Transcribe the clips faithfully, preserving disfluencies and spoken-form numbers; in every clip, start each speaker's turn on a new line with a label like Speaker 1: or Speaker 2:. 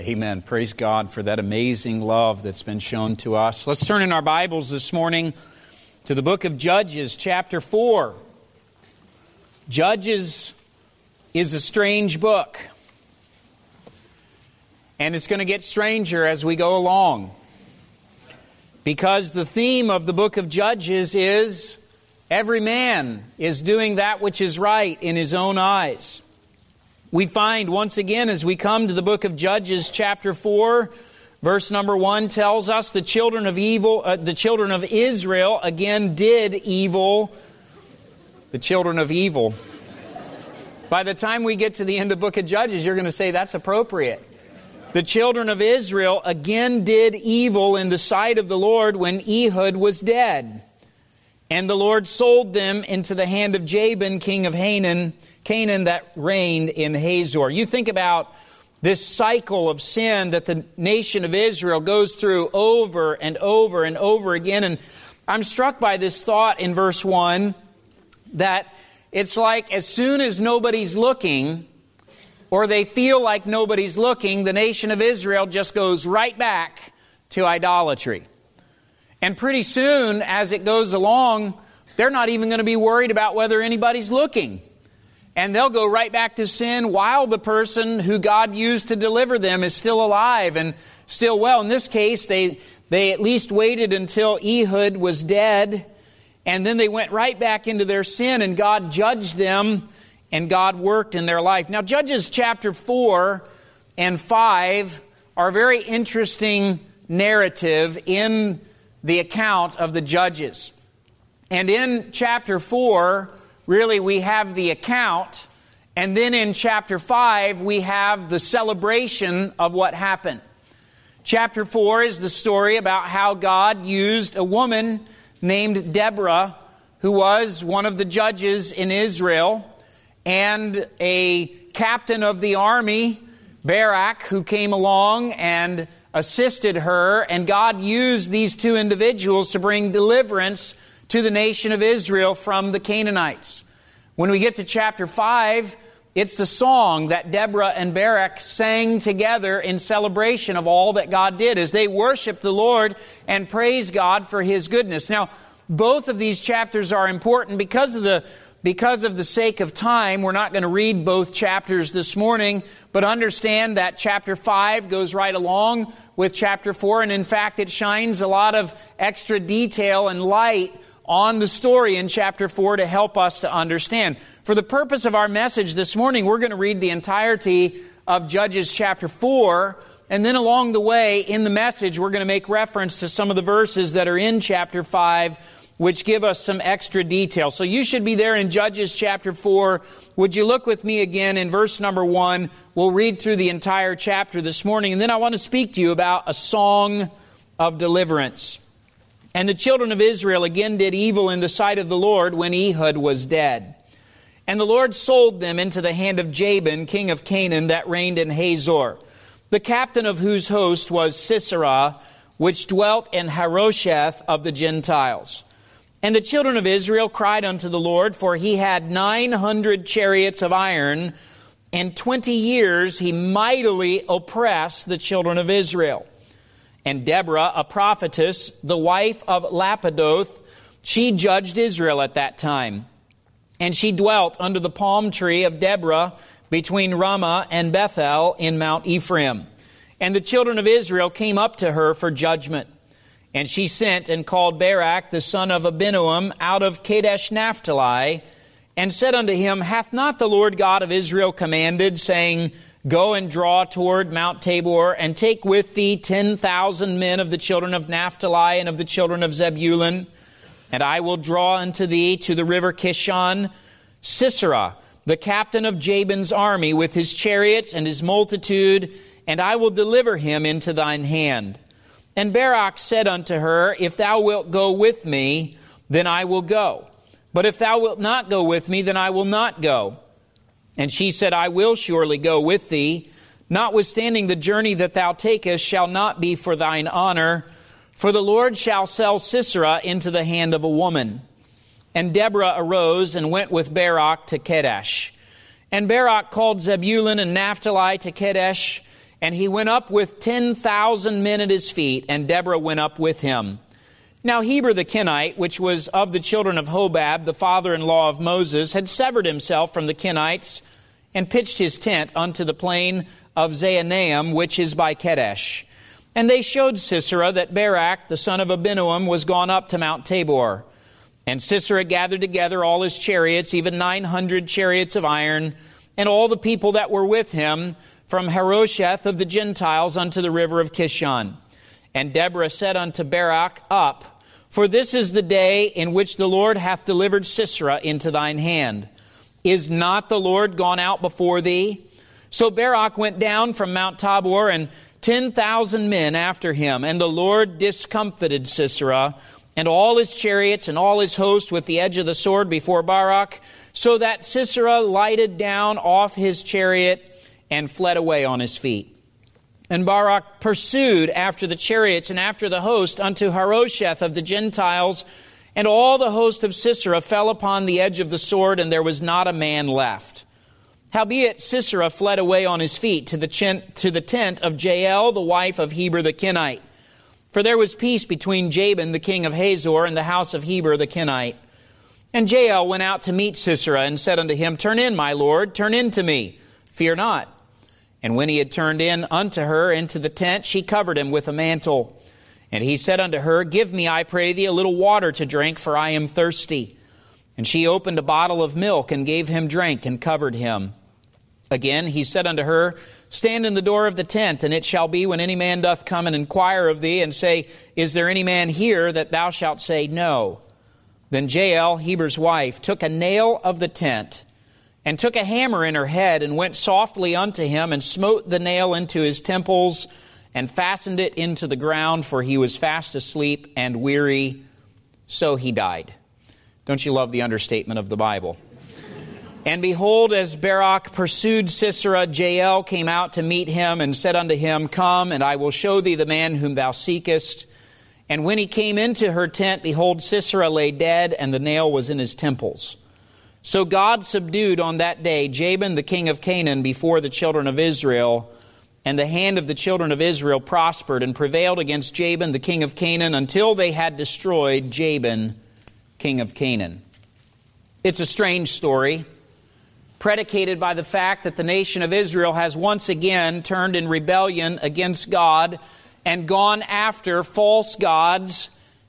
Speaker 1: Amen. Praise God for that amazing love that's been shown to us. Let's turn in our Bibles this morning to the book of Judges, chapter four. Judges is a strange book, and it's going to get stranger as we go along, because the theme of the book of Judges is every man is doing that which is right in his own eyes. We find once again as we come to the book of Judges chapter four, verse number one tells us the children of evil, uh, the children of Israel again did evil. The children of evil. By the time we get to the end of the book of Judges, you're going to say that's appropriate. The children of Israel again did evil in the sight of the Lord when Ehud was dead. And the Lord sold them into the hand of Jabin, king of Canaan, Canaan that reigned in Hazor. You think about this cycle of sin that the nation of Israel goes through over and over and over again. And I'm struck by this thought in verse one that it's like as soon as nobody's looking, or they feel like nobody's looking, the nation of Israel just goes right back to idolatry. And pretty soon, as it goes along, they're not even going to be worried about whether anybody's looking. And they'll go right back to sin while the person who God used to deliver them is still alive and still well. In this case, they, they at least waited until Ehud was dead, and then they went right back into their sin, and God judged them, and God worked in their life. Now, Judges chapter four and five are a very interesting narrative in the account of the Judges. And in chapter four, really we have the account, and then in chapter five we have the celebration of what happened. Chapter four is the story about how God used a woman named Deborah, who was one of the judges in Israel, and a captain of the army, Barak, who came along and assisted her, and God used these two individuals to bring deliverance to the nation of Israel from the Canaanites. When we get to chapter five, it's the song that Deborah and Barak sang together in celebration of all that God did as they worshiped the Lord and praised God for His goodness. Now, both of these chapters are important because of the Because of the sake of time. We're not going to read both chapters this morning, but understand that chapter five goes right along with chapter four, and in fact it shines a lot of extra detail and light on the story in chapter four to help us to understand. For the purpose of our message this morning, we're going to read the entirety of Judges chapter four, and then along the way in the message we're going to make reference to some of the verses that are in chapter five, which give us some extra detail. So you should be there in Judges chapter four. Would you look with me again in verse number one? We'll read through the entire chapter this morning, and then I want to speak to you about a song of deliverance. And the children of Israel again did evil in the sight of the Lord when Ehud was dead. And the Lord sold them into the hand of Jabin, king of Canaan, that reigned in Hazor, the captain of whose host was Sisera, which dwelt in Harosheth of the Gentiles. And the children of Israel cried unto the Lord, for he had nine hundred chariots of iron, and twenty years he mightily oppressed the children of Israel. And Deborah, a prophetess, the wife of Lapidoth, she judged Israel at that time. And she dwelt under the palm tree of Deborah between Ramah and Bethel in Mount Ephraim. And the children of Israel came up to her for judgment. And she sent and called Barak, the son of Abinoam, out of Kadesh Naphtali, and said unto him, Hath not the Lord God of Israel commanded, saying, Go and draw toward Mount Tabor, and take with thee ten thousand men of the children of Naphtali and of the children of Zebulun? And I will draw unto thee to the river Kishon Sisera, the captain of Jabin's army, with his chariots and his multitude, and I will deliver him into thine hand. And Barak said unto her, If thou wilt go with me, then I will go. But if thou wilt not go with me, then I will not go. And she said, I will surely go with thee. Notwithstanding the journey that thou takest shall not be for thine honor, for the Lord shall sell Sisera into the hand of a woman. And Deborah arose and went with Barak to Kadesh. And Barak called Zebulun and Naphtali to Kadesh, And he went up with ten thousand men at his feet, and Deborah went up with him. Now Heber the Kenite, which was of the children of Hobab, the father-in-law of Moses, had severed himself from the Kenites, and pitched his tent unto the plain of Zaanaim, which is by Kedesh. And they showed Sisera that Barak, the son of Abinoam, was gone up to Mount Tabor. And Sisera gathered together all his chariots, even nine hundred chariots of iron, and all the people that were with him, from Harosheth of the Gentiles unto the river of Kishon. And Deborah said unto Barak, Up, for this is the day in which the Lord hath delivered Sisera into thine hand. Is not the Lord gone out before thee? So Barak went down from Mount Tabor, and ten thousand men after him. And the Lord discomfited Sisera, and all his chariots and all his host with the edge of the sword before Barak, so that Sisera lighted down off his chariot and fled away on his feet. And Barak pursued after the chariots and after the host unto Harosheth of the Gentiles, and all the host of Sisera fell upon the edge of the sword, and there was not a man left. Howbeit Sisera fled away on his feet to the, ch- to the tent of Jael, the wife of Heber the Kenite. For there was peace between Jabin the king of Hazor and the house of Heber the Kenite. And Jael went out to meet Sisera, and said unto him, Turn in, my lord, turn in to me, fear not. And when he had turned in unto her into the tent, she covered him with a mantle. And he said unto her, Give me, I pray thee, a little water to drink, for I am thirsty. And she opened a bottle of milk, and gave him drink, and covered him. Again he said unto her, Stand in the door of the tent, and it shall be, when any man doth come and inquire of thee, and say, Is there any man here? That thou shalt say, No. Then Jael, Heber's wife, took a nail of the tent, and took a hammer in her head, and went softly unto him, and smote the nail into his temples, and fastened it into the ground, for he was fast asleep and weary. So he died. Don't you love the understatement of the Bible? And behold, as Barak pursued Sisera, Jael came out to meet him, and said unto him, Come, and I will show thee the man whom thou seekest. And when he came into her tent, behold, Sisera lay dead, and the nail was in his temples. So God subdued on that day Jabin the king of Canaan before the children of Israel, and the hand of the children of Israel prospered and prevailed against Jabin the king of Canaan until they had destroyed Jabin king of Canaan. It's a strange story, predicated by the fact that the nation of Israel has once again turned in rebellion against God and gone after false gods,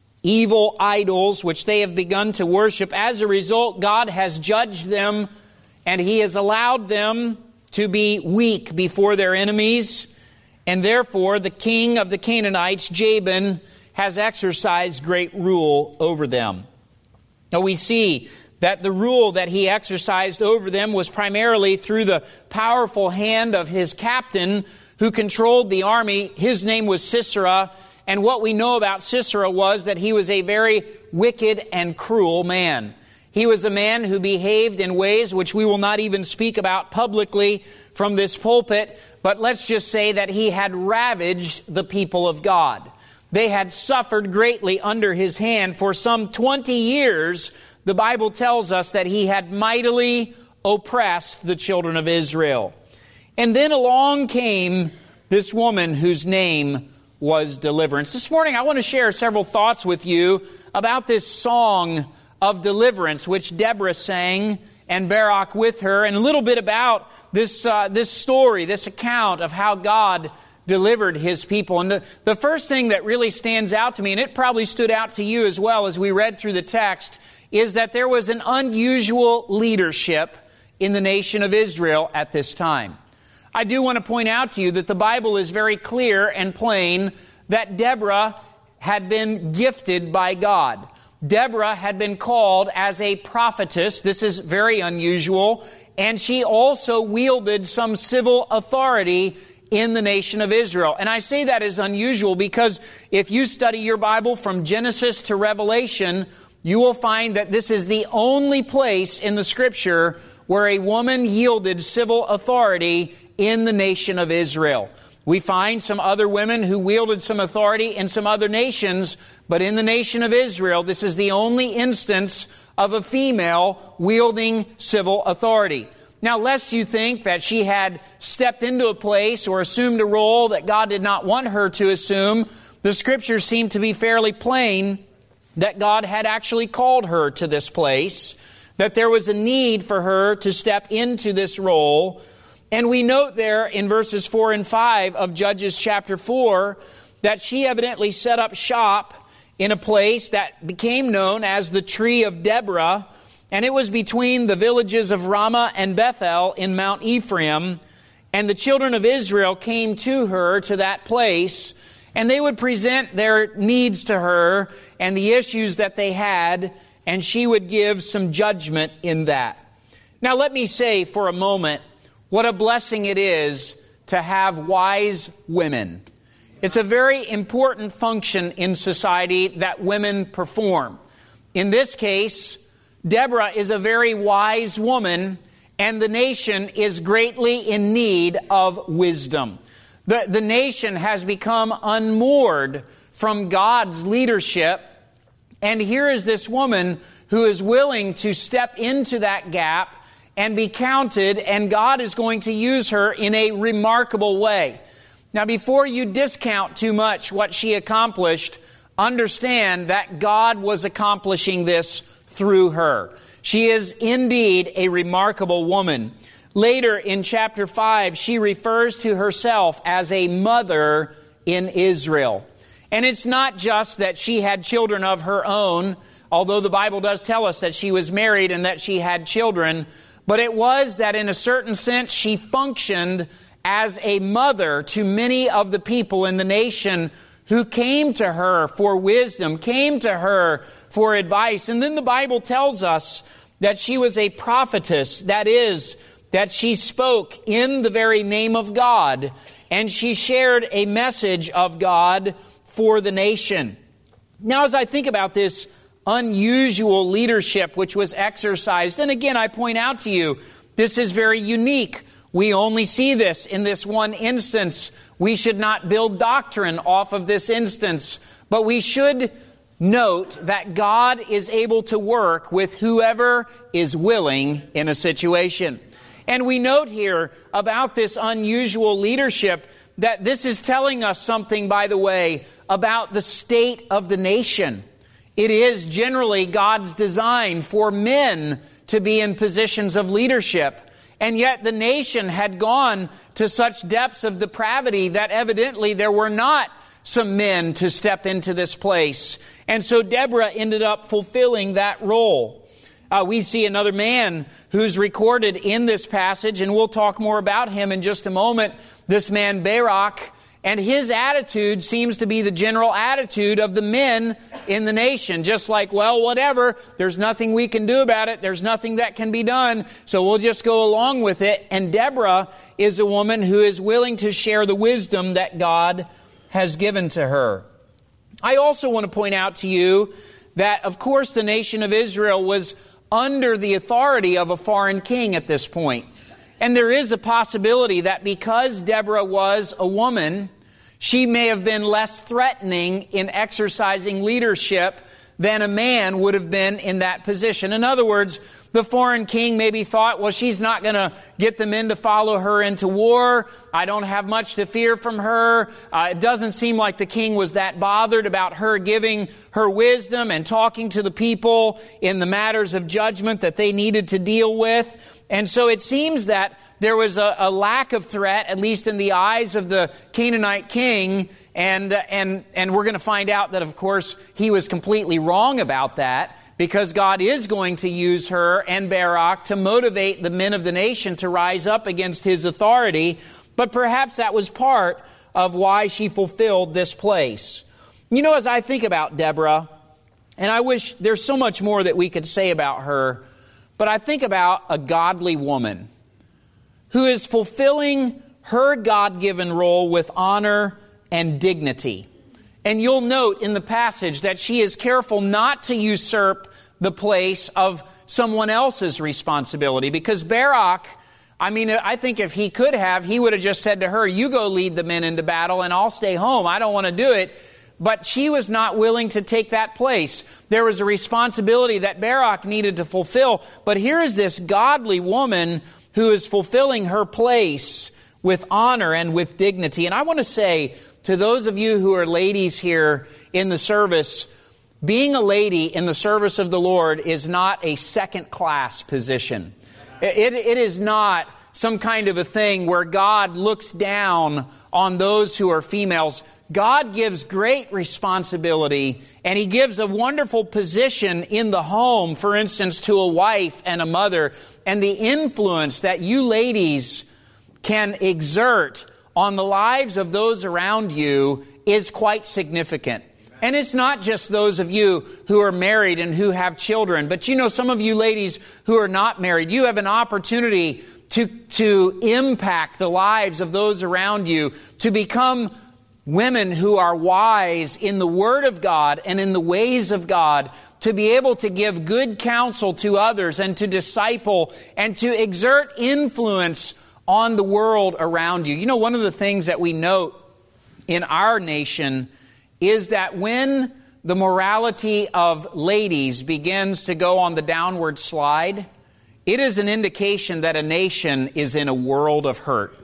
Speaker 1: evil idols, which they have begun to worship. As a result, God has judged them, and He has allowed them to be weak before their enemies. And therefore, the king of the Canaanites, Jabin, has exercised great rule over them. Now we see that the rule that he exercised over them was primarily through the powerful hand of his captain who controlled the army. His name was Sisera. And what we know about Sisera was that he was a very wicked and cruel man. He was a man who behaved in ways which we will not even speak about publicly from this pulpit, but let's just say that he had ravaged the people of God. They had suffered greatly under his hand. For some twenty years, the Bible tells us that he had mightily oppressed the children of Israel. And then along came this woman whose name was Deliverance. This morning I want to share several thoughts with you about this song of deliverance which Deborah sang and Barak with her, and a little bit about this uh, this story, this account of how God delivered His people. And the, the first thing that really stands out to me, and it probably stood out to you as well as we read through the text, is that there was an unusual leadership in the nation of Israel at this time. I do want to point out to you that the Bible is very clear and plain that Deborah had been gifted by God. Deborah had been called as a prophetess. This is very unusual. And she also wielded some civil authority in the nation of Israel. And I say that is unusual because if you study your Bible from Genesis to Revelation, you will find that this is the only place in the Scripture where a woman yielded civil authority in the nation of Israel. We find some other women who wielded some authority in some other nations, but in the nation of Israel, this is the only instance of a female wielding civil authority. Now, lest you think that she had stepped into a place or assumed a role that God did not want her to assume, the Scriptures seem to be fairly plain that God had actually called her to this place, that there was a need for her to step into this role. And we note there in verses four and five of Judges chapter four that she evidently set up shop in a place that became known as the Tree of Deborah, and it was between the villages of Ramah and Bethel in Mount Ephraim, and the children of Israel came to her to that place, and they would present their needs to her and the issues that they had, and she would give some judgment in that. Now let me say for a moment what a blessing it is to have wise women. It's a very important function in society that women perform. In this case, Deborah is a very wise woman, and the nation is greatly in need of wisdom. The, the nation has become unmoored from God's leadership, and here is this woman who is willing to step into that gap and be counted, and God is going to use her in a remarkable way. Now, before you discount too much what she accomplished, understand that God was accomplishing this through her. She is indeed a remarkable woman. Later in chapter five, she refers to herself as a mother in Israel. And it's not just that she had children of her own, although the Bible does tell us that she was married and that she had children, but it was that in a certain sense she functioned as a mother to many of the people in the nation who came to her for wisdom, came to her for advice. And then the Bible tells us that she was a prophetess, that is, that she spoke in the very name of God, and she shared a message of God for the nation. Now, as I think about this unusual leadership which was exercised, and again, I point out to you, this is very unique. We only see this in this one instance. We should not build doctrine off of this instance, but we should note that God is able to work with whoever is willing in a situation. And we note here about this unusual leadership that this is telling us something, by the way, about the state of the nation. It is generally God's design for men to be in positions of leadership. And yet the nation had gone to such depths of depravity that evidently there were not some men to step into this place. And so Deborah ended up fulfilling that role. Uh, we see another man who's recorded in this passage, and we'll talk more about him in just a moment, this man Barak. And his attitude seems to be the general attitude of the men in the nation. Just like, well, whatever, there's nothing we can do about it. There's nothing that can be done. So we'll just go along with it. And Deborah is a woman who is willing to share the wisdom that God has given to her. I also want to point out to you that, of course, the nation of Israel was under the authority of a foreign king at this point. And there is a possibility that because Deborah was a woman, she may have been less threatening in exercising leadership than a man would have been in that position. In other words, the foreign king maybe thought, well, she's not going to get the men to follow her into war. I don't have much to fear from her. Uh, it doesn't seem like the king was that bothered about her giving her wisdom and talking to the people in the matters of judgment that they needed to deal with. And so it seems that there was a, a lack of threat, at least in the eyes of the Canaanite king. And, uh, and, and we're going to find out that, of course, he was completely wrong about that, because God is going to use her and Barak to motivate the men of the nation to rise up against his authority. But perhaps that was part of why she fulfilled this place. You know, as I think about Deborah, and I wish there's so much more that we could say about her, but I think about a godly woman who is fulfilling her God-given role with honor and dignity. And you'll note in the passage that she is careful not to usurp the place of someone else's responsibility. Because Barak, I mean, I think if he could have, he would have just said to her, you go lead the men into battle and I'll stay home. I don't want to do it. But she was not willing to take that place. There was a responsibility that Barak needed to fulfill. But here is this godly woman who is fulfilling her place with honor and with dignity. And I want to say to those of you who are ladies here in the service, being a lady in the service of the Lord is not a second-class position. It, it is not some kind of a thing where God looks down on those who are females. God gives great responsibility, and He gives a wonderful position in the home, for instance, to a wife and a mother. And the influence that you ladies can exert on the lives of those around you is quite significant. And it's not just those of you who are married and who have children, but you know, some of you ladies who are not married, you have an opportunity to, to impact the lives of those around you, to become women who are wise in the Word of God and in the ways of God, to be able to give good counsel to others and to disciple and to exert influence on the world around you. You know, one of the things that we note in our nation is that when the morality of ladies begins to go on the downward slide, it is an indication that a nation is in a world of hurt.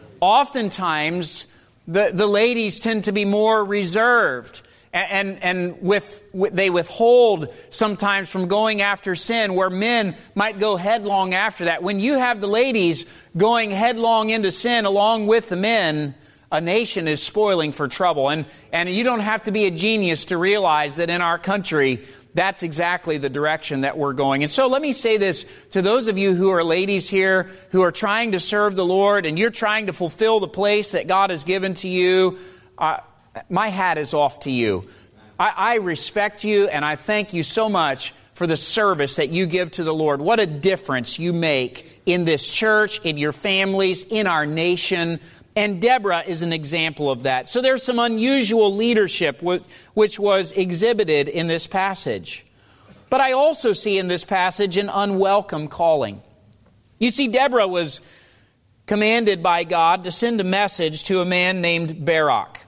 Speaker 1: Oftentimes, the, the ladies tend to be more reserved, and, and, and with, with, they withhold sometimes from going after sin, where men might go headlong after that. When you have the ladies going headlong into sin along with the men, a nation is spoiling for trouble. And, and you don't have to be a genius to realize that in our country, that's exactly the direction that we're going. And so let me say this to those of you who are ladies here, who are trying to serve the Lord, and you're trying to fulfill the place that God has given to you. Uh, my hat is off to you. I, I respect you, and I thank you so much for the service that you give to the Lord. What a difference you make in this church, in your families, in our nation. And Deborah is an example of that. So there's some unusual leadership which was exhibited in this passage. But I also see in this passage an unwelcome calling. You see, Deborah was commanded by God to send a message to a man named Barak.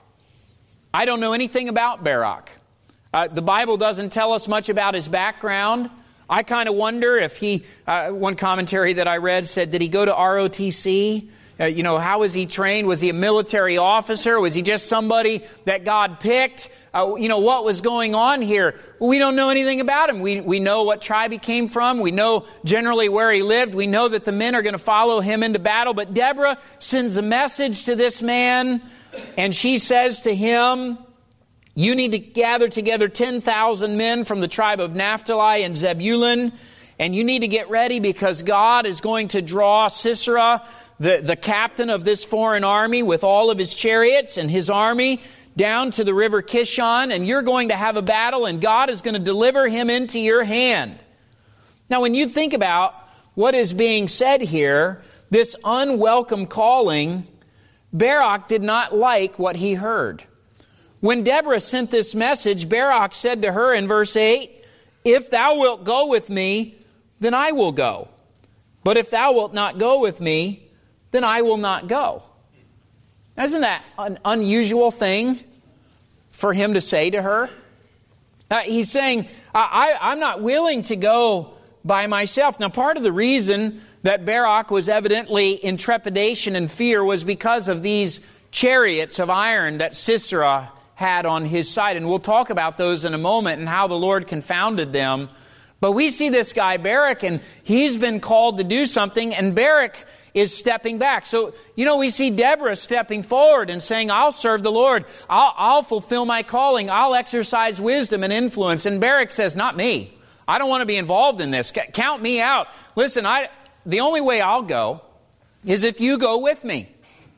Speaker 1: I don't know anything about Barak. Uh, the Bible doesn't tell us much about his background. I kind of wonder if he, uh, one commentary that I read said, did he go to R O T C? Uh, you know, how was he trained? Was he a military officer? Was he just somebody that God picked? Uh, you know, what was going on here? We don't know anything about him. We, we know what tribe he came from. We know generally where he lived. We know that the men are going to follow him into battle. But Deborah sends a message to this man, and she says to him, you need to gather together ten thousand men from the tribe of Naphtali and Zebulun, and you need to get ready because God is going to draw Sisera, the, the captain of this foreign army, with all of his chariots and his army down to the river Kishon, and you're going to have a battle, and God is going to deliver him into your hand. Now, when you think about what is being said here, this unwelcome calling, Barak did not like what he heard. When Deborah sent this message, Barak said to her in verse eight, if thou wilt go with me, then I will go. But if thou wilt not go with me, then I will not go. Now, isn't that an unusual thing for him to say to her? Uh, he's saying, I, I, I'm not willing to go by myself. Now, part of the reason that Barak was evidently in trepidation and fear was because of these chariots of iron that Sisera had on his side. And we'll talk about those in a moment and how the Lord confounded them. But we see this guy Barak, and he's been called to do something, and Barak is stepping back. So, you know, we see Deborah stepping forward and saying, I'll serve the Lord. I'll, I'll fulfill my calling. I'll exercise wisdom and influence. And Barak says, not me. I don't want to be involved in this. Count me out. Listen, I, the only way I'll go is if you go with me.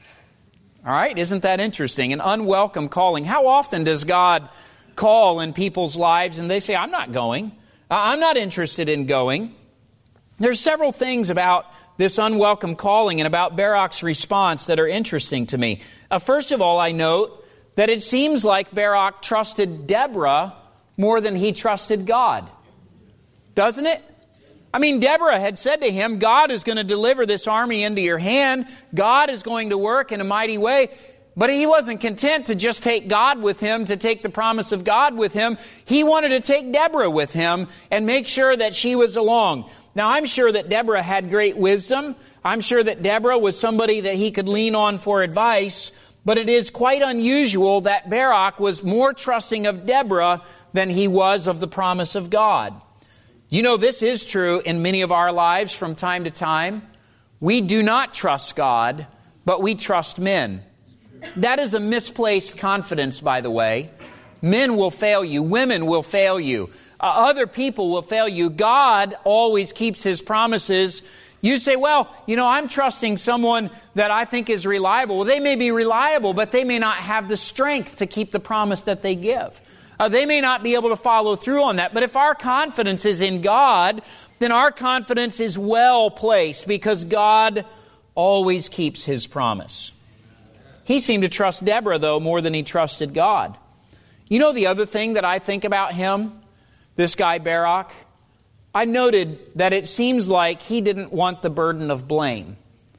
Speaker 1: All right, isn't that interesting? An unwelcome calling. How often does God call in people's lives and they say, I'm not going. I'm not interested in going. There's several things about this unwelcome calling and about Barak's response that are interesting to me. Uh, first of all, I note that it seems like Barak trusted Deborah more than he trusted God. Doesn't it? I mean, Deborah had said to him, God is going to deliver this army into your hand. God is going to work in a mighty way. But he wasn't content to just take God with him, to take the promise of God with him. He wanted to take Deborah with him and make sure that she was along. Now, I'm sure that Deborah had great wisdom. I'm sure that Deborah was somebody that he could lean on for advice. But it is quite unusual that Barak was more trusting of Deborah than he was of the promise of God. You know, this is true in many of our lives from time to time. We do not trust God, but we trust men. That is a misplaced confidence, by the way. Men will fail you. Women will fail you. Uh, other people will fail you. God always keeps His promises. You say, well, you know, I'm trusting someone that I think is reliable. Well, they may be reliable, but they may not have the strength to keep the promise that they give. Uh, they may not be able to follow through on that. But if our confidence is in God, then our confidence is well placed because God always keeps His promise. He seemed to trust Deborah, though, more than he trusted God. You know the other thing that I think about him, this guy Barak? I noted that it seems like he didn't want the burden of blame.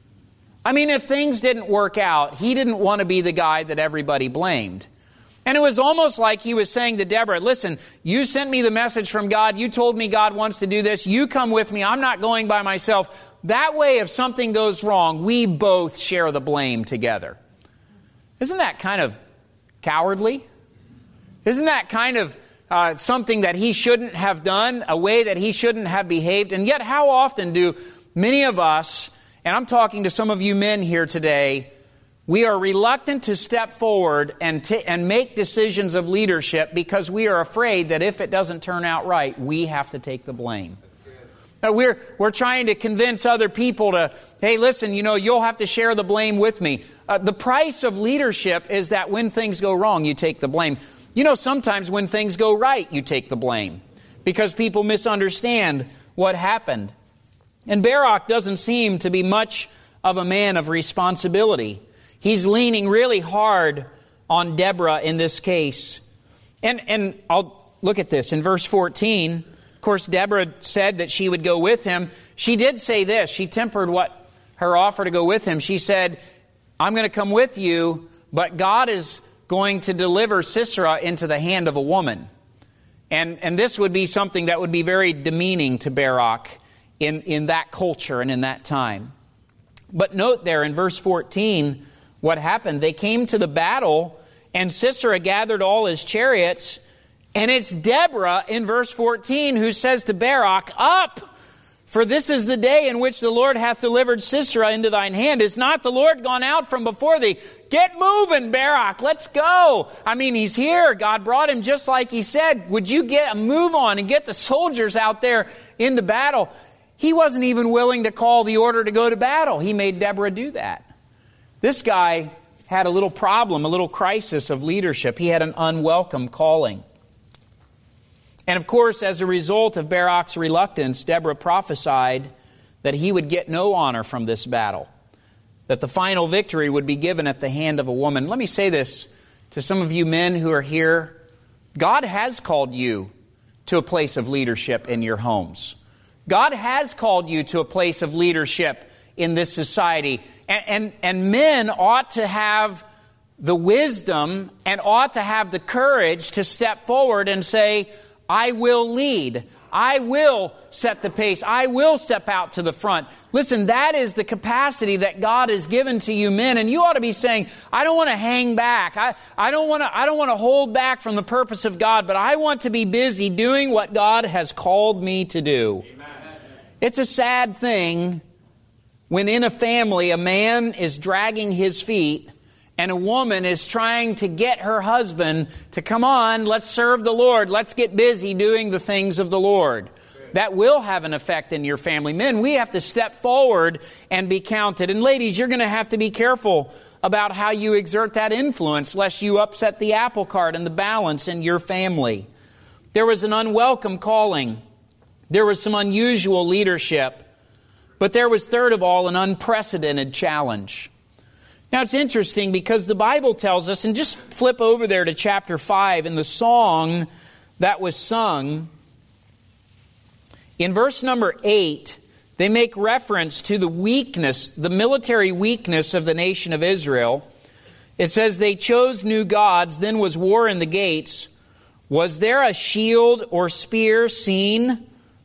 Speaker 1: I mean, if things didn't work out, he didn't want to be the guy that everybody blamed. And it was almost like he was saying to Deborah, listen, you sent me the message from God. You told me God wants to do this. You come with me. I'm not going by myself. That way, if something goes wrong, we both share the blame together. Isn't that kind of cowardly? Isn't that kind of uh, something that he shouldn't have done, a way that he shouldn't have behaved? And yet, how often do many of us, and I'm talking to some of you men here today, we are reluctant to step forward and t- and make decisions of leadership because we are afraid that if it doesn't turn out right, we have to take the blame. Uh, we're we're trying to convince other people to, hey, listen, you know, you'll have to share the blame with me. Uh, the price of leadership is that when things go wrong, you take the blame. You know, sometimes when things go right, you take the blame because people misunderstand what happened. And Barak doesn't seem to be much of a man of responsibility. He's leaning really hard on Deborah in this case. And and I'll look at this in verse fourteen. Of course, Deborah said that she would go with him. She did say this. She tempered what her offer to go with him. She said, I'm going to come with you, but God is going to deliver Sisera into the hand of a woman. And and this would be something that would be very demeaning to Barak in, in that culture and in that time. But note there in verse fourteen, what happened. They came to the battle, and Sisera gathered all his chariots. And it's Deborah in verse fourteen who says to Barak, up, for this is the day in which the Lord hath delivered Sisera into thine hand. Is not the Lord gone out from before thee? Get moving, Barak. Let's go. I mean, he's here. God brought him just like he said. Would you get a move on and get the soldiers out there in the battle? He wasn't even willing to call the order to go to battle. He made Deborah do that. This guy had a little problem, a little crisis of leadership. He had an unwelcome calling. And of course, as a result of Barak's reluctance, Deborah prophesied that he would get no honor from this battle, that the final victory would be given at the hand of a woman. Let me say this to some of you men who are here. God has called you to a place of leadership in your homes. God has called you to a place of leadership in this society. And, and, and men ought to have the wisdom and ought to have the courage to step forward and say, I will lead. I will set the pace. I will step out to the front. Listen, that is the capacity that God has given to you men. And you ought to be saying, I don't want to hang back. I, I don't want to, I don't want to hold back from the purpose of God, but I want to be busy doing what God has called me to do. Amen. It's a sad thing when in a family a man is dragging his feet and a woman is trying to get her husband to, come on, let's serve the Lord. Let's get busy doing the things of the Lord. That will have an effect in your family. Men, we have to step forward and be counted. And ladies, you're going to have to be careful about how you exert that influence, lest you upset the apple cart and the balance in your family. There was an unwelcome calling. There was some unusual leadership. But there was, third of all, an unprecedented challenge. Now, it's interesting because the Bible tells us, and just flip over there to chapter five in the song that was sung. In verse number eight, they make reference to the weakness, the military weakness of the nation of Israel. It says, they chose new gods, then was war in the gates. Was there a shield or spear seen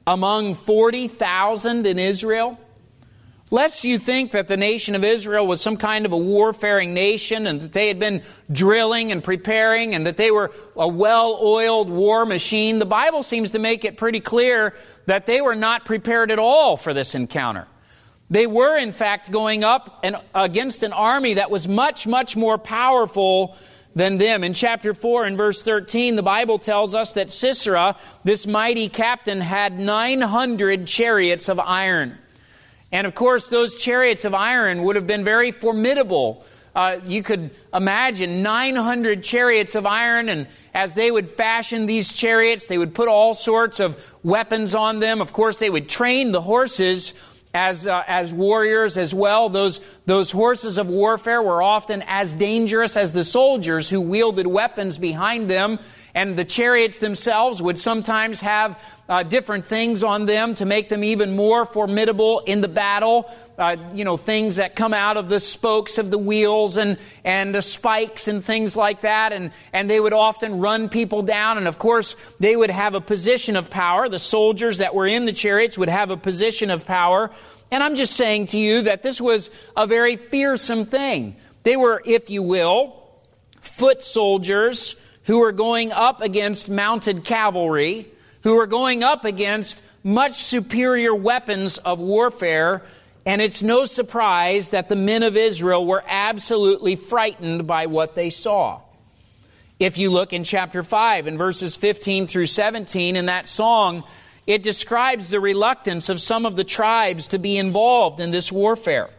Speaker 1: among forty thousand in Israel? Lest you think that the nation of Israel was some kind of a warfaring nation and that they had been drilling and preparing and that they were a well-oiled war machine, the Bible seems to make it pretty clear that they were not prepared at all for this encounter. They were, in fact, going up and against an army that was much, much more powerful than them. In chapter four and verse thirteen, the Bible tells us that Sisera, this mighty captain, had nine hundred chariots of iron. And of course, those chariots of iron would have been very formidable. Uh, you could imagine nine hundred chariots of iron, and as they would fashion these chariots, they would put all sorts of weapons on them. Of course, they would train the horses as uh, as warriors as well. Those those horses of warfare were often as dangerous as the soldiers who wielded weapons behind them. And the chariots themselves would sometimes have uh, different things on them to make them even more formidable in the battle. Uh, you know, things that come out of the spokes of the wheels and and the spikes and things like that. And, and they would often run people down. And of course, they would have a position of power. The soldiers that were in the chariots would have a position of power. And I'm just saying to you that this was a very fearsome thing. They were, if you will, foot soldiers who were going up against mounted cavalry, who were going up against much superior weapons of warfare. And it's no surprise that the men of Israel were absolutely frightened by what they saw. If you look in chapter five, in verses fifteen through seventeen, in that song, it describes the reluctance of some of the tribes to be involved in this warfare.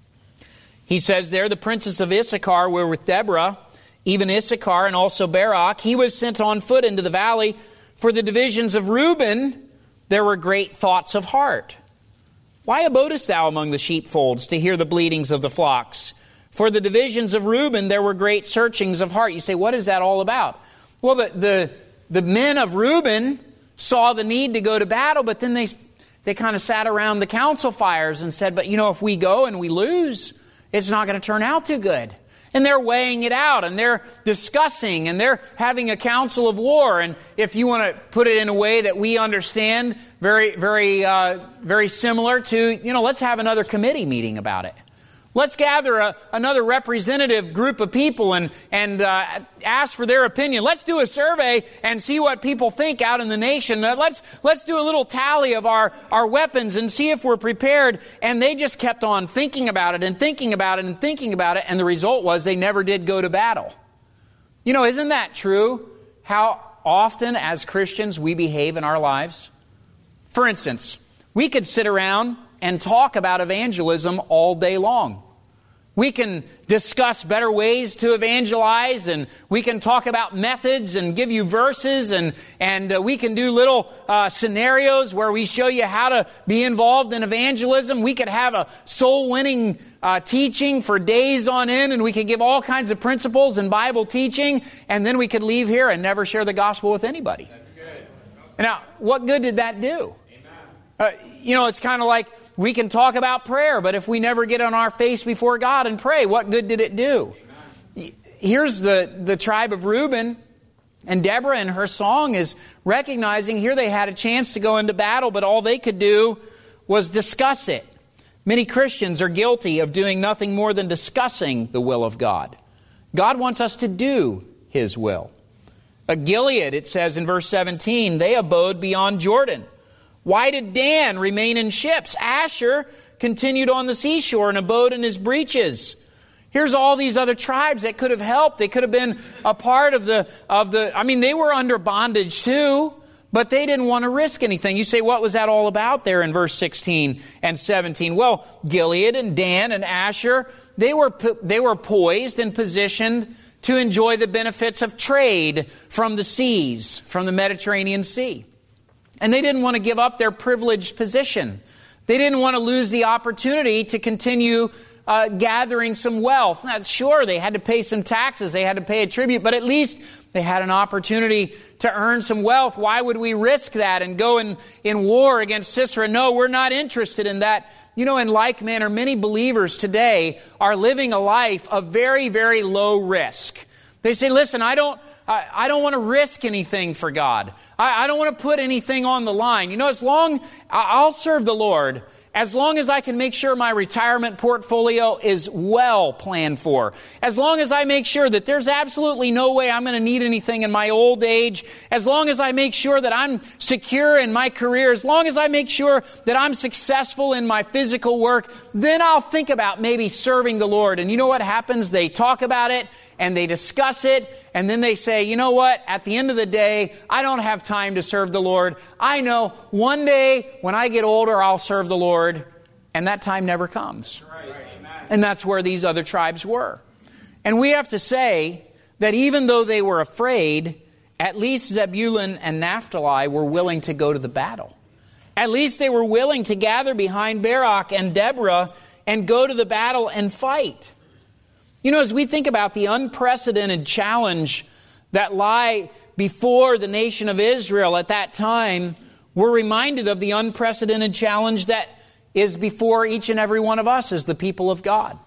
Speaker 1: He says there, the princes of Issachar were with Deborah, even Issachar and also Barak. He was sent on foot into the valley. For the divisions of Reuben, there were great thoughts of heart. Why abodest thou among the sheepfolds to hear the bleatings of the flocks? For the divisions of Reuben, there were great searchings of heart. You say, what is that all about? Well, the, the, the men of Reuben saw the need to go to battle, but then they, they kind of sat around the council fires and said, but you know, if we go and we lose, it's not going to turn out too good. And they're weighing it out, and they're discussing, and they're having a council of war. And if you want to put it in a way that we understand, very, very, uh, very similar to, you know, let's have another committee meeting about it. Let's gather a, another representative group of people and, and uh, ask for their opinion. Let's do a survey and see what people think out in the nation. Uh, let's let's do a little tally of our, our weapons and see if we're prepared. And they just kept on thinking about it and thinking about it and thinking about it. And the result was they never did go to battle. You know, isn't that true? How often as Christians we behave in our lives? For instance, we could sit around and talk about evangelism all day long. We can discuss better ways to evangelize, and we can talk about methods and give you verses, and, and uh, we can do little uh, scenarios where we show you how to be involved in evangelism. We could have a soul-winning uh, teaching for days on end, and we could give all kinds of principles and Bible teaching, and then we could leave here and never share the gospel with anybody.
Speaker 2: That's good.
Speaker 1: Now, what good did that do? Uh, you know, it's kind of like we can talk about prayer, but if we never get on our face before God and pray, what good did it do? Amen. Here's the, the tribe of Reuben, and Deborah in her song is recognizing here they had a chance to go into battle, but all they could do was discuss it. Many Christians are guilty of doing nothing more than discussing the will of God. God wants us to do His will. But Gilead, it says in verse seventeen, they abode beyond Jordan. Why did Dan remain in ships? Asher continued on the seashore and abode in his breeches. Here's all these other tribes that could have helped. They could have been a part of the, of the, I mean, they were under bondage too, but they didn't want to risk anything. You say, what was that all about there in verse sixteen and seventeen? Well, Gilead and Dan and Asher, they were, they were poised and positioned to enjoy the benefits of trade from the seas, from the Mediterranean Sea. And they didn't want to give up their privileged position. They didn't want to lose the opportunity to continue uh, gathering some wealth. Now, sure, they had to pay some taxes, they had to pay a tribute, but at least they had an opportunity to earn some wealth. Why would we risk that and go in, in war against Sisera? No, we're not interested in that. You know, in like manner, many believers today are living a life of very, very low risk. They say, listen, I don't, I, I don't want to risk anything for God. I, I don't want to put anything on the line. You know, as long, I'll serve the Lord as long as I can make sure my retirement portfolio is well planned for. As long as I make sure that there's absolutely no way I'm going to need anything in my old age. As long as I make sure that I'm secure in my career. As long as I make sure that I'm successful in my physical work. Then I'll think about maybe serving the Lord. And you know what happens? They talk about it and they discuss it. And then they say, you know what? At the end of the day, I don't have time to serve the Lord. I know one day when I get older, I'll serve the Lord. And that time never comes. Right. And that's where these other tribes were. And we have to say that even though they were afraid, at least Zebulun and Naphtali were willing to go to the battle. At least they were willing to gather behind Barak and Deborah and go to the battle and fight. You know, as we think about the unprecedented challenge that lie before the nation of Israel at that time, we're reminded of the unprecedented challenge that is before each and every one of us as the people of God.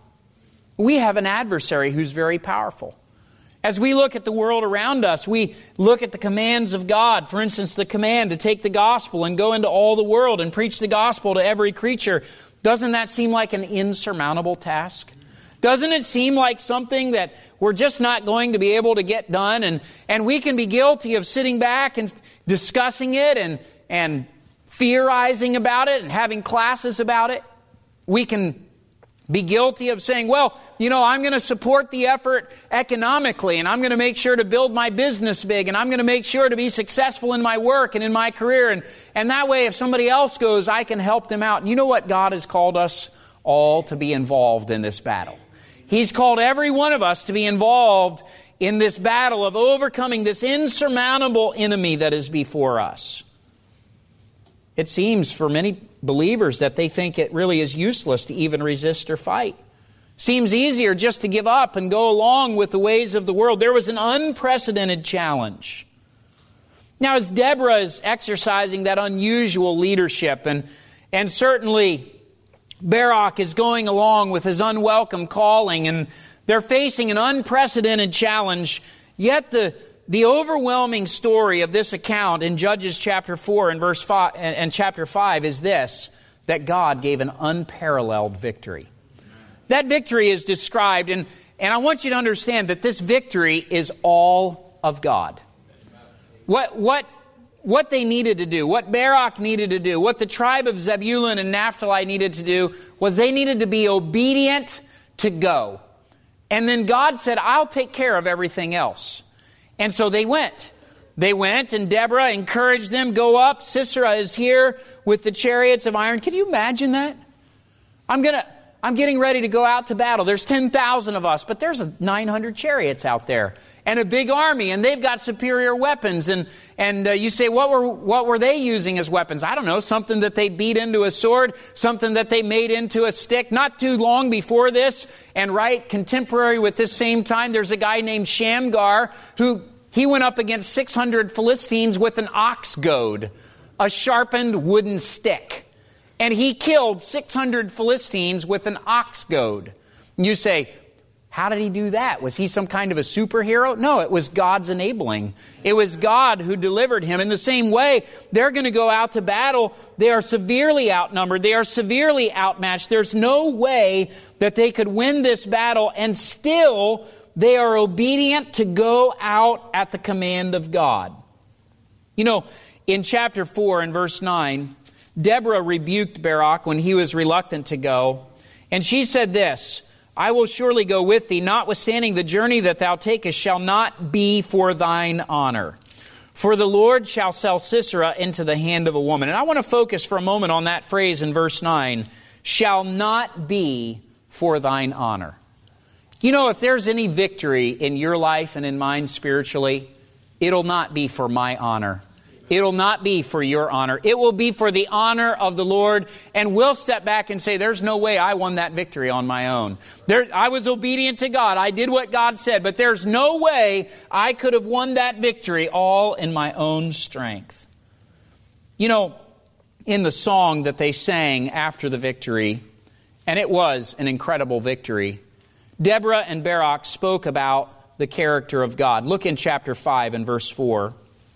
Speaker 1: We have an adversary who's very powerful. As we look at the world around us, we look at the commands of God. For instance, the command to take the gospel and go into all the world and preach the gospel to every creature. Doesn't that seem like an insurmountable task? Doesn't it seem like something that we're just not going to be able to get done? And, and we can be guilty of sitting back and discussing it and, and theorizing about it and having classes about it. We can be guilty of saying, well, you know, I'm going to support the effort economically, and I'm going to make sure to build my business big, and I'm going to make sure to be successful in my work and in my career. And, and that way, if somebody else goes, I can help them out. And you know what? God has called us all to be involved in this battle. He's called every one of us to be involved in this battle of overcoming this insurmountable enemy that is before us. It seems for many believers that they think it really is useless to even resist or fight. Seems easier just to give up and go along with the ways of the world. There was an unprecedented challenge. Now, as Deborah is exercising that unusual leadership, and, and certainly Barak is going along with his unwelcome calling, and they're facing an unprecedented challenge, yet the The overwhelming story of this account in Judges chapter four and verse five and, and chapter five is this, that God gave an unparalleled victory. That victory is described, and, and I want you to understand that this victory is all of God. What, what, what they needed to do, what Barak needed to do, what the tribe of Zebulun and Naphtali needed to do, was they needed to be obedient to go. And then God said, I'll take care of everything else. And so they went. They went, and Deborah encouraged them, go up. Sisera is here with the chariots of iron. Can you imagine that? I'm gonna, I'm getting ready to go out to battle. There's ten thousand of us, but there's nine hundred chariots out there and a big army, and they've got superior weapons. And and uh, you say, what were what were they using as weapons? I don't know, something that they beat into a sword, something that they made into a stick. Not too long before this, and right contemporary with this same time, there's a guy named Shamgar who he went up against six hundred Philistines with an ox goad, a sharpened wooden stick. And he killed six hundred Philistines with an ox goad. And you say, how did he do that? Was he some kind of a superhero? No, it was God's enabling. It was God who delivered him. In the same way, they're going to go out to battle. They are severely outnumbered. They are severely outmatched. There's no way that they could win this battle, and still they are obedient to go out at the command of God. You know, in chapter four and verse nine, Deborah rebuked Barak when he was reluctant to go. And she said this, I will surely go with thee, notwithstanding the journey that thou takest shall not be for thine honor. For the Lord shall sell Sisera into the hand of a woman. And I want to focus for a moment on that phrase in verse nine, shall not be for thine honor. You know, if there's any victory in your life and in mine spiritually, it'll not be for my honor. It'll not be for your honor. It will be for the honor of the Lord. And we'll step back and say, there's no way I won that victory on my own. There, I was obedient to God. I did what God said. But there's no way I could have won that victory all in my own strength. You know, in the song that they sang after the victory, and it was an incredible victory, Deborah and Barak spoke about the character of God. Look in chapter five and verse four.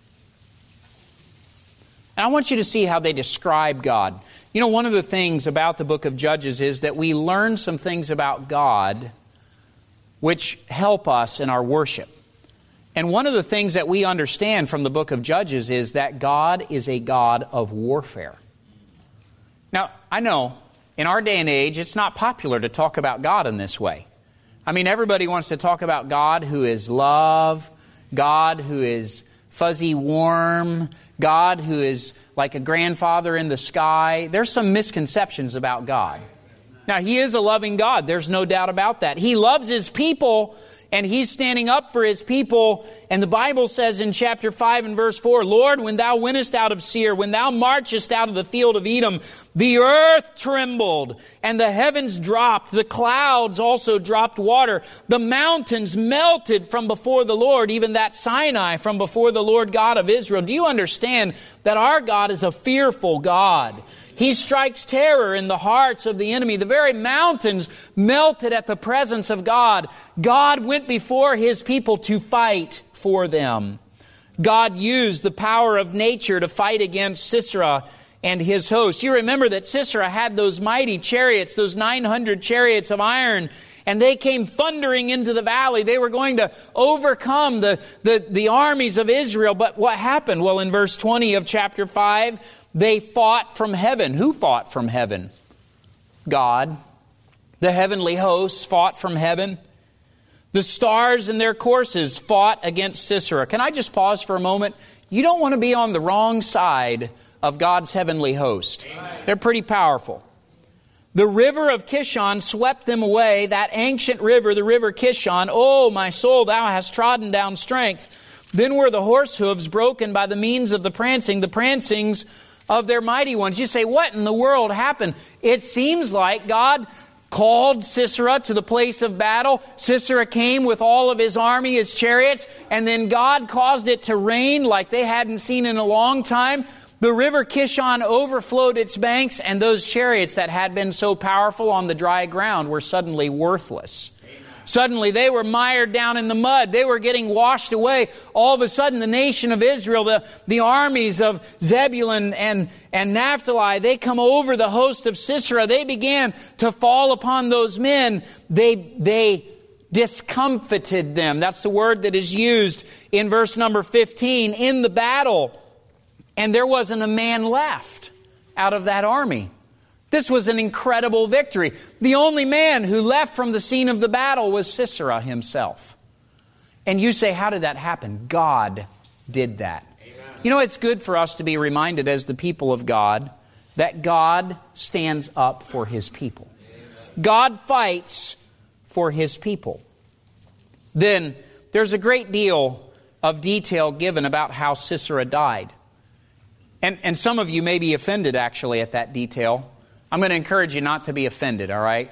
Speaker 1: And I want you to see how they describe God. You know, one of the things about the book of Judges is that we learn some things about God which help us in our worship. And one of the things that we understand from the book of Judges is that God is a God of warfare. Now, I know in our day and age, it's not popular to talk about God in this way. I mean, everybody wants to talk about God who is love, God who is fuzzy warm, God who is like a grandfather in the sky. There's some misconceptions about God. Now, He is a loving God. There's no doubt about that. He loves His people, and He's standing up for His people. And the Bible says in chapter five and verse four, Lord, when Thou wentest out of Seir, when Thou marchest out of the field of Edom, the earth trembled, and the heavens dropped. The clouds also dropped water. The mountains melted from before the Lord, even that Sinai from before the Lord God of Israel. Do you understand that our God is a fearful God? He strikes terror in the hearts of the enemy. The very mountains melted at the presence of God. God went before His people to fight for them. God used the power of nature to fight against Sisera and his host. You remember that Sisera had those mighty chariots, those nine hundred chariots of iron, and they came thundering into the valley. They were going to overcome the, the, the armies of Israel. But what happened? Well, in verse twenty of chapter five, they fought from heaven. Who fought from heaven? God. The heavenly hosts fought from heaven. The stars in their courses fought against Sisera. Can I just pause for a moment? You don't want to be on the wrong side of God's heavenly host. Amen. They're pretty powerful. The river of Kishon swept them away, that ancient river, the river Kishon. Oh, my soul, thou hast trodden down strength. Then were the horse hooves broken by the means of the prancing, the prancings of their mighty ones. You say, what in the world happened? It seems like God called Sisera to the place of battle. Sisera came with all of his army, his chariots, and then God caused it to rain like they hadn't seen in a long time. The river Kishon overflowed its banks, and those chariots that had been so powerful on the dry ground were suddenly worthless. Suddenly they were mired down in the mud. They were getting washed away. All of a sudden the nation of Israel, the, the armies of Zebulun and, and Naphtali, they come over the host of Sisera. They began to fall upon those men. They, they discomfited them. That's the word that is used in verse number fifteen, in the battle. And there wasn't a man left out of that army. This was an incredible victory. The only man who left from the scene of the battle was Sisera himself. And you say, how did that happen? God did that. Amen. You know, it's good for us to be reminded as the people of God that God stands up for His people. Amen. God fights for His people. Then there's a great deal of detail given about how Sisera died. And, and some of you may be offended actually at that detail. I'm going to encourage you not to be offended, all right?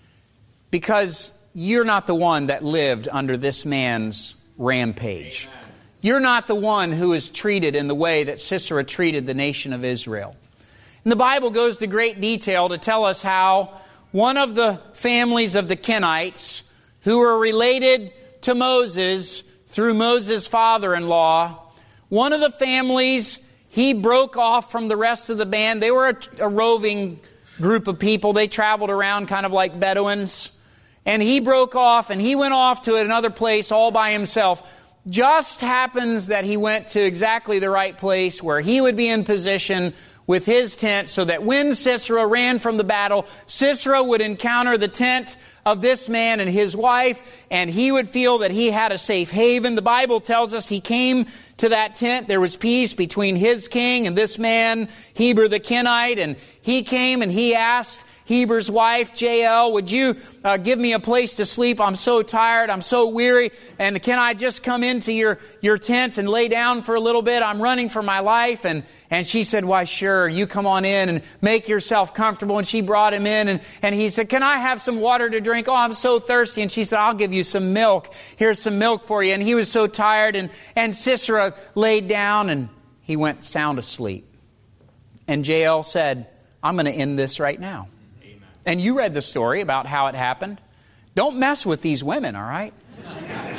Speaker 1: Because you're not the one that lived under this man's rampage. Amen. You're not the one who is treated in the way that Sisera treated the nation of Israel. And the Bible goes to great detail to tell us how one of the families of the Kenites, who were related to Moses through Moses' father-in-law, one of the families, he broke off from the rest of the band. They were a, a roving group of people. They traveled around kind of like Bedouins. And he broke off and he went off to another place all by himself. Just happens that he went to exactly the right place where he would be in position with his tent so that when Sisera ran from the battle, Sisera would encounter the tent of this man and his wife, and he would feel that he had a safe haven. The Bible tells us he came to that tent. There was peace between his king and this man, Heber the Kenite, and he came and he asked Heber's wife, Jael, would you uh, give me a place to sleep? I'm so tired. I'm so weary. And can I just come into your, your tent and lay down for a little bit? I'm running for my life. And, and she said, why, sure, you come on in and make yourself comfortable. And she brought him in and, and he said, can I have some water to drink? Oh, I'm so thirsty. And she said, I'll give you some milk. Here's some milk for you. And he was so tired. And, and Sisera laid down and he went sound asleep. And Jael said, I'm going to end this right now. And you read the story about how it happened. Don't mess with these women, all right?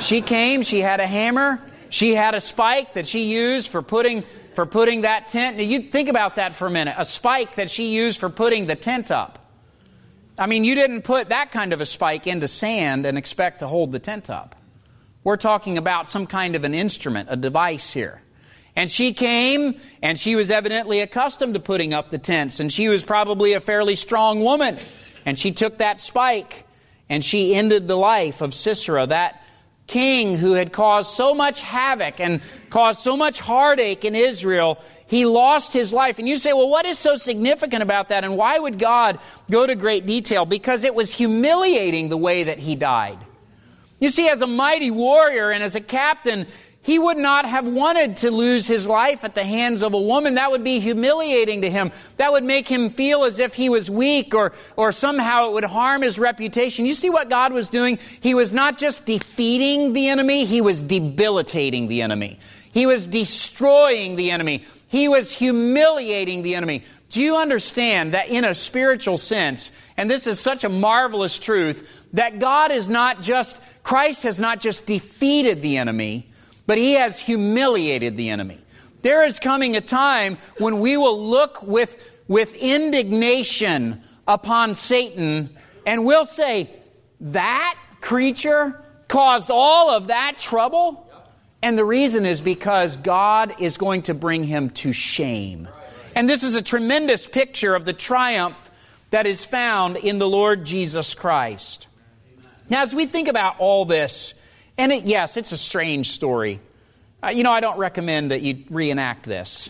Speaker 1: She came, she had a hammer, she had a spike that she used for putting for putting that tent. Now, you think about that for a minute. A spike that she used for putting the tent up. I mean, you didn't put that kind of a spike into sand and expect to hold the tent up. We're talking about some kind of an instrument, a device here. And she came, and she was evidently accustomed to putting up the tents, and she was probably a fairly strong woman. And she took that spike, and she ended the life of Sisera, that king who had caused so much havoc and caused so much heartache in Israel. He lost his life. And you say, well, what is so significant about that? And why would God go to great detail? Because it was humiliating the way that he died. You see, as a mighty warrior and as a captain, he would not have wanted to lose his life at the hands of a woman. That would be humiliating to him. That would make him feel as if he was weak, or, or somehow it would harm his reputation. You see what God was doing? He was not just defeating the enemy, he was debilitating the enemy. He was destroying the enemy. He was humiliating the enemy. Do you understand that in a spiritual sense, and this is such a marvelous truth, that God is not just, Christ has not just defeated the enemy, but he has humiliated the enemy. There is coming a time when we will look with, with indignation upon Satan, and we'll say, that creature caused all of that trouble? And the reason is because God is going to bring him to shame. And this is a tremendous picture of the triumph that is found in the Lord Jesus Christ. Now, as we think about all this, and it, yes, it's a strange story. Uh, you know, I don't recommend that you reenact this.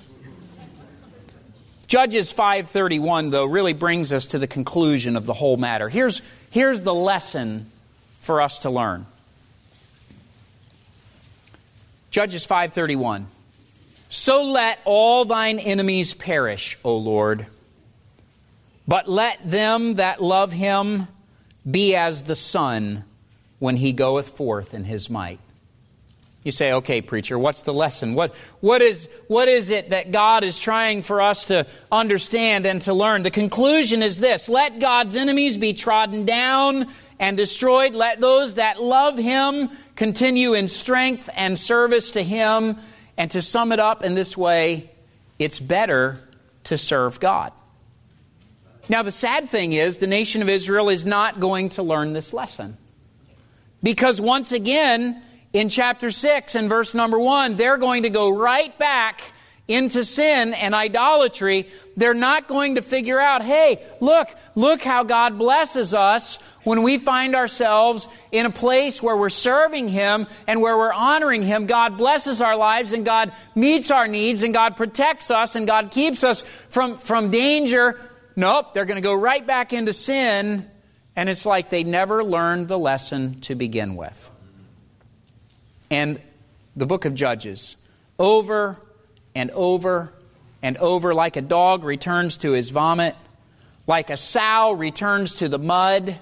Speaker 1: Judges five thirty-one, though, really brings us to the conclusion of the whole matter. Here's, here's the lesson for us to learn. Judges five thirty-one. So let all thine enemies perish, O Lord, but let them that love him be as the sun when he goeth forth in his might. You say, okay, preacher, what's the lesson? What, what is, what is it that God is trying for us to understand and to learn? The conclusion is this: let God's enemies be trodden down and destroyed. Let those that love him continue in strength and service to him. And to sum it up in this way, it's better to serve God. Now, the sad thing is, the nation of Israel is not going to learn this lesson. Because once again, in chapter six and verse number one, they're going to go right back into sin and idolatry. They're not going to figure out, hey, look, look how God blesses us when we find ourselves in a place where we're serving him and where we're honoring him. God blesses our lives, and God meets our needs, and God protects us, and God keeps us from, from danger. Nope, they're going to go right back into sin, and it's like they never learned the lesson to begin with. And the book of Judges, over and over and over, like a dog returns to his vomit, like a sow returns to the mud,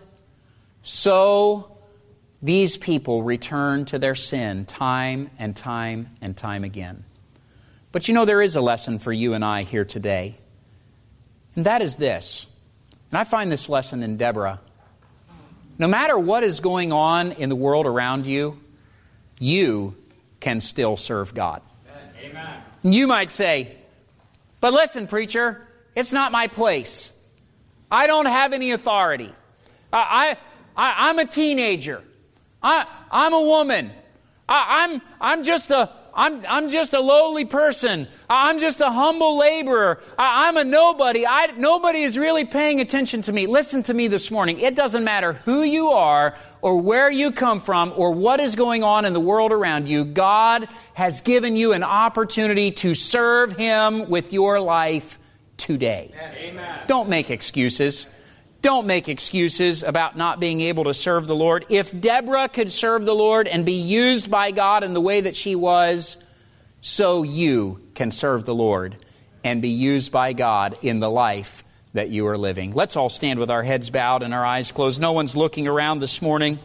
Speaker 1: so these people return to their sin time and time and time again. But you know, there is a lesson for you and I here today. And that is this. And I find this lesson in Deborah. No matter what is going on in the world around you, you can still serve God.
Speaker 2: Amen.
Speaker 1: You might say, but listen, preacher, it's not my place. I don't have any authority. I, I, I'm a teenager. I, I'm a woman. I, I'm, I'm just a, I'm, I'm just a lowly person. I'm just a humble laborer. I, I'm a nobody. I, nobody is really paying attention to me. Listen to me this morning. It doesn't matter who you are or where you come from or what is going on in the world around you. God has given you an opportunity to serve him with your life today.
Speaker 2: Amen.
Speaker 1: Don't make excuses. Don't make excuses about not being able to serve the Lord. If Deborah could serve the Lord and be used by God in the way that she was, so you can serve the Lord and be used by God in the life that you are living. Let's all stand with our heads bowed and our eyes closed. No one's looking around this morning.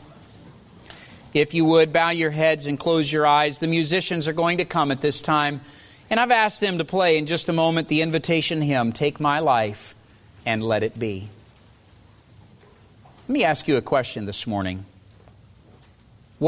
Speaker 1: If you would, bow your heads and close your eyes. The musicians are going to come at this time, and I've asked them to play in just a moment the invitation hymn, Take My Life and Let It Be. Let me ask you a question this morning. What are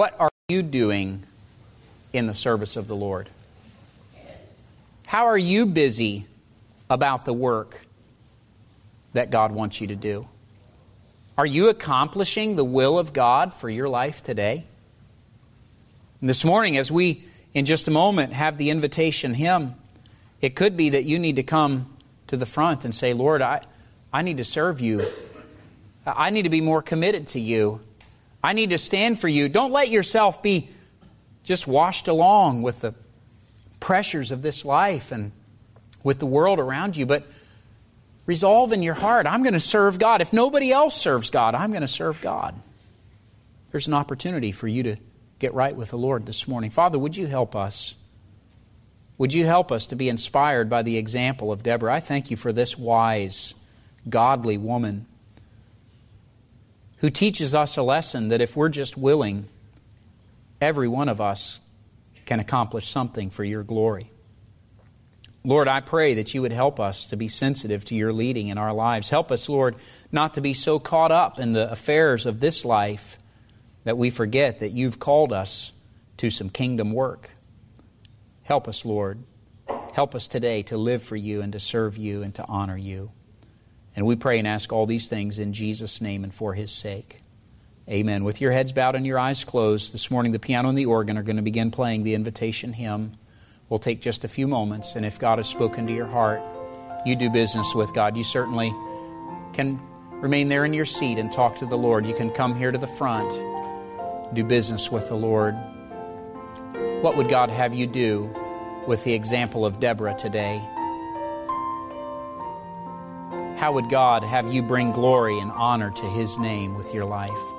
Speaker 1: you doing in the service of the Lord? How are you busy about the work that God wants you to do? Are you accomplishing the will of God for your life today? And this morning, as we, in just a moment, have the invitation hymn, it could be that you need to come to the front and say, Lord, I, I need to serve you. I need to be more committed to you. I need to stand for you. Don't let yourself be just washed along with the pressures of this life and with the world around you, but resolve in your heart, I'm going to serve God. If nobody else serves God, I'm going to serve God. There's an opportunity for you to get right with the Lord this morning. Father, would you help us? Would you help us to be inspired by the example of Deborah? I thank you for this wise, godly woman who teaches us a lesson that if we're just willing, every one of us can accomplish something for your glory. Lord, I pray that you would help us to be sensitive to your leading in our lives. Help us, Lord, not to be so caught up in the affairs of this life that we forget that you've called us to some kingdom work. Help us, Lord. Help us today to live for you and to serve you and to honor you. And we pray and ask all these things in Jesus' name and for his sake. Amen. With your heads bowed and your eyes closed, this morning the piano and the organ are going to begin playing the invitation hymn. We'll take just a few moments, and if God has spoken to your heart, you do business with God. You certainly can remain there in your seat and talk to the Lord. You can come here to the front, do business with the Lord. What would God have you do with the example of Deborah today? How would God have you bring glory and honor to his name with your life?